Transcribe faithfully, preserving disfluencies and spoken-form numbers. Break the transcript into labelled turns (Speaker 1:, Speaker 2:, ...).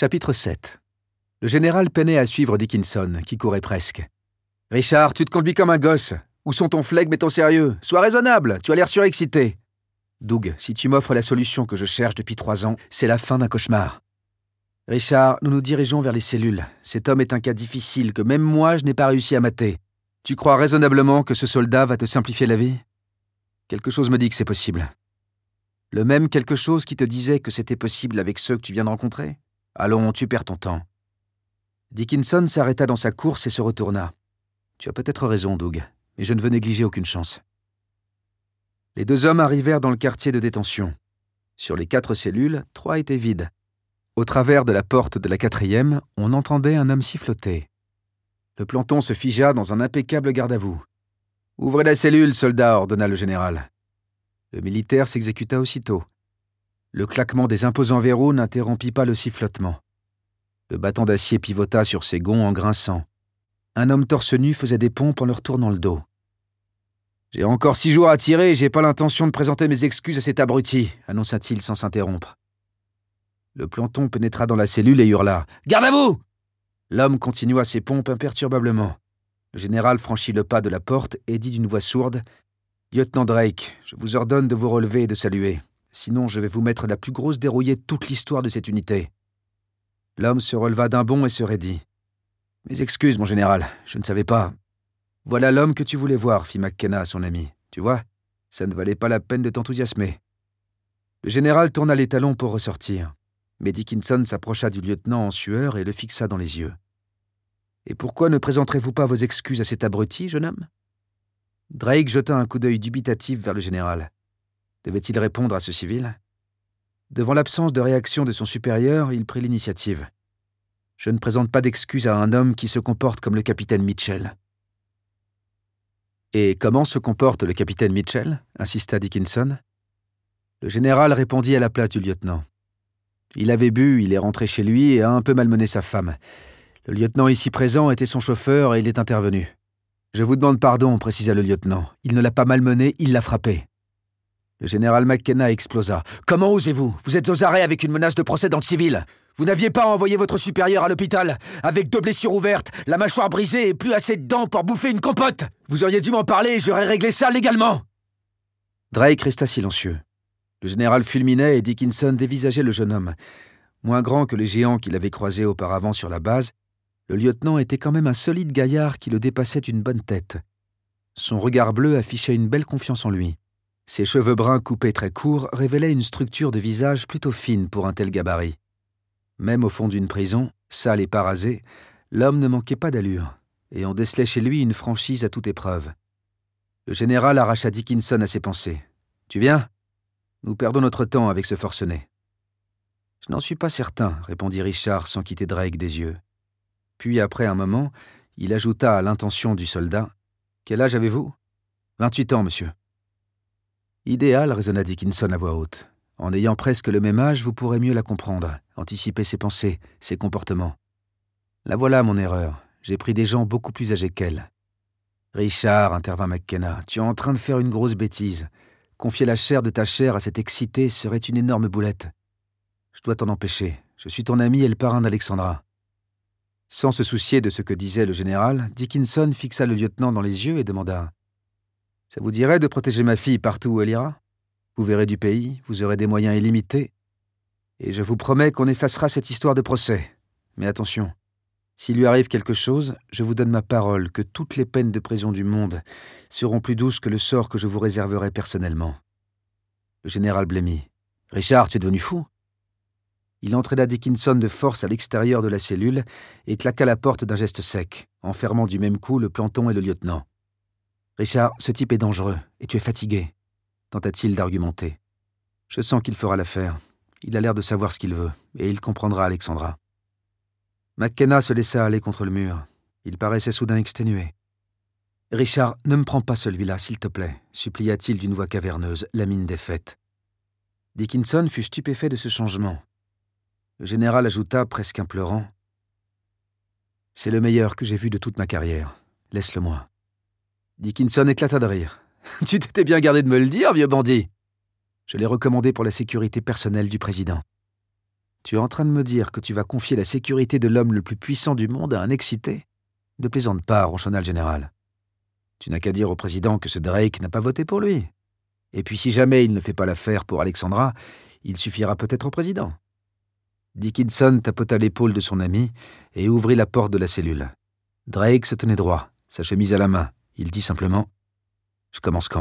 Speaker 1: Chapitre sept. Le général peinait à suivre Dickinson, qui courait presque. « Richard, tu te conduis comme un gosse. Où sont ton flegme et ton sérieux? Sois raisonnable, tu as l'air surexcité. »« Doug, si tu m'offres la solution que je cherche depuis trois ans, c'est la fin d'un cauchemar. »« Richard, nous nous dirigeons vers les cellules. Cet homme est un cas difficile que même moi je n'ai pas réussi à mater. Tu crois raisonnablement que ce soldat va te simplifier la vie? Quelque chose me dit que c'est possible. Le même quelque chose qui te disait que c'était possible avec ceux que tu viens de rencontrer? Allons, tu perds ton temps. » Dickinson s'arrêta dans sa course et se retourna. « Tu as peut-être raison, Doug, mais je ne veux négliger aucune chance. » Les deux hommes arrivèrent dans le quartier de détention. Sur les quatre cellules, trois étaient vides. Au travers de la porte de la quatrième, on entendait un homme siffloter. Le planton se figea dans un impeccable garde-à-vous. « Ouvrez la cellule, soldat !» ordonna le général. Le militaire s'exécuta aussitôt. Le claquement des imposants verrous n'interrompit pas le sifflotement. Le bâton d'acier pivota sur ses gonds en grinçant. Un homme torse nu faisait des pompes en leur tournant le dos. « J'ai encore six jours à tirer et j'ai pas l'intention de présenter mes excuses à cet abruti », annonça-t-il sans s'interrompre. Le planton pénétra dans la cellule et hurla « Garde à vous !» L'homme continua ses pompes imperturbablement. Le général franchit le pas de la porte et dit d'une voix sourde « Lieutenant Drake, je vous ordonne de vous relever et de saluer. Sinon, je vais vous mettre la plus grosse dérouillée de toute l'histoire de cette unité. » L'homme se releva d'un bond et se raidit. « Mes excuses, mon général, je ne savais pas. »« Voilà l'homme que tu voulais voir, » fit McKenna à son ami. « Tu vois, ça ne valait pas la peine de t'enthousiasmer. » Le général tourna les talons pour ressortir. Mais Dickinson s'approcha du lieutenant en sueur et le fixa dans les yeux. « Et pourquoi ne présenterez-vous pas vos excuses à cet abruti, jeune homme ?» Drake jeta un coup d'œil dubitatif vers le général. Devait-il répondre à ce civil? Devant l'absence de réaction de son supérieur, il prit l'initiative. « Je ne présente pas d'excuses à un homme qui se comporte comme le capitaine Mitchell. »« Et comment se comporte le capitaine Mitchell ?» insista Dickinson. Le général répondit à la place du lieutenant. Il avait bu, il est rentré chez lui et a un peu malmené sa femme. Le lieutenant ici présent était son chauffeur et il est intervenu. « Je vous demande pardon, » précisa le lieutenant. « Il ne l'a pas malmené, il l'a frappé. » Le général McKenna explosa. « Comment osez-vous? Vous êtes aux arrêts avec une menace de procès dans le civil. Vous n'aviez pas envoyé votre supérieur à l'hôpital, avec deux blessures ouvertes, la mâchoire brisée et plus assez de dents pour bouffer une compote. Vous auriez dû m'en parler et j'aurais réglé ça légalement. » Drake resta silencieux. Le général fulminait et Dickinson dévisageait le jeune homme. Moins grand que les géants qu'il avait croisés auparavant sur la base, le lieutenant était quand même un solide gaillard qui le dépassait d'une bonne tête. Son regard bleu affichait une belle confiance en lui. Ses cheveux bruns coupés très courts révélaient une structure de visage plutôt fine pour un tel gabarit. Même au fond d'une prison, sale et parasée, l'homme ne manquait pas d'allure, et on décelait chez lui une franchise à toute épreuve. Le général arracha Dickinson à ses pensées. « Tu viens ? Nous perdons notre temps avec ce forcené. »« Je n'en suis pas certain, » répondit Richard sans quitter Drake des yeux. Puis, après un moment, il ajouta à l'intention du soldat. « Quel âge avez-vous ? »« Vingt-huit ans, monsieur. » « Idéal, » raisonna Dickinson à voix haute. « En ayant presque le même âge, vous pourrez mieux la comprendre, anticiper ses pensées, ses comportements. La voilà mon erreur. J'ai pris des gens beaucoup plus âgés qu'elle. »« Richard, » intervint McKenna, « tu es en train de faire une grosse bêtise. Confier la chair de ta chair à cet excité serait une énorme boulette. Je dois t'en empêcher. Je suis ton ami et le parrain d'Alexandra. » Sans se soucier de ce que disait le général, Dickinson fixa le lieutenant dans les yeux et demanda « Ça vous dirait de protéger ma fille partout où elle ira? Vous verrez du pays, vous aurez des moyens illimités. Et je vous promets qu'on effacera cette histoire de procès. Mais attention, s'il lui arrive quelque chose, je vous donne ma parole que toutes les peines de prison du monde seront plus douces que le sort que je vous réserverai personnellement. » Le général blêmit. « Richard, tu es devenu fou ?» Il entraîna Dickinson de force à l'extérieur de la cellule et claqua la porte d'un geste sec, enfermant du même coup le planton et le lieutenant. « Richard, ce type est dangereux, et tu es fatigué, » tenta-t-il d'argumenter. « Je sens qu'il fera l'affaire. Il a l'air de savoir ce qu'il veut, et il comprendra Alexandra. » McKenna se laissa aller contre le mur. Il paraissait soudain exténué. « Richard, ne me prends pas celui-là, s'il te plaît, » supplia-t-il d'une voix caverneuse, la mine défaite. Dickinson fut stupéfait de ce changement. Le général ajouta, presque implorant, « C'est le meilleur que j'ai vu de toute ma carrière. Laisse-le-moi. » Dickinson éclata de rire. « Tu t'étais bien gardé de me le dire, vieux bandit. Je l'ai recommandé pour la sécurité personnelle du président. » Tu es en train de me dire que tu vas confier la sécurité de l'homme le plus puissant du monde à un excité? Ne plaisante pas, ronchonna le général. Tu n'as qu'à dire au président que ce Drake n'a pas voté pour lui. Et puis si jamais il ne fait pas l'affaire pour Alexandra, il suffira peut-être au président. Dickinson tapota l'épaule de son ami et ouvrit la porte de la cellule. Drake se tenait droit, sa chemise à la main. Il dit simplement « Je commence quand ?»